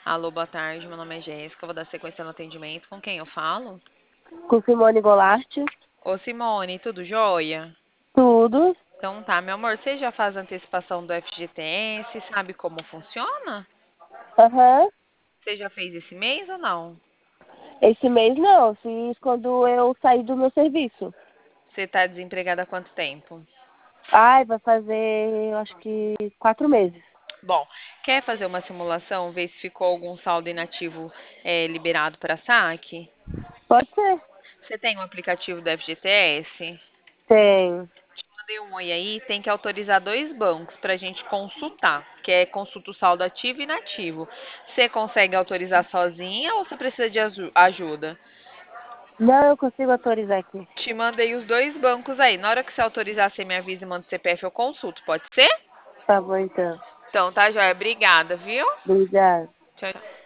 Alô, boa tarde. Meu nome é Jéssica. Vou dar sequência no atendimento. Com quem eu falo? Com Simone Goulart, Ô, Simone, tudo jóia? tudo. Então tá, meu amor, você já faz antecipação do FGTS? Sabe como funciona? Aham. Você já fez esse mês ou não? Esse mês não, fiz quando eu saí do meu serviço. Você tá desempregada há quanto tempo? Ai, vai fazer, eu acho que 4 meses. Bom, quer fazer uma simulação, ver se ficou algum saldo inativo liberado para saque? Pode ser. Você tem o aplicativo do FGTS? Tem. Mandei um oi aí, tem que autorizar dois bancos para a gente consultar, que é consulta o saldo ativo e inativo. Você consegue autorizar sozinha ou você precisa de ajuda? Não, eu consigo autorizar aqui. Te mandei os dois bancos aí. Na hora que você autorizar, você me avisa e manda o CPF, eu consulto, pode ser? Tá bom, então. Então, tá, joia? Obrigada, viu? Obrigada. Tchau, tchau.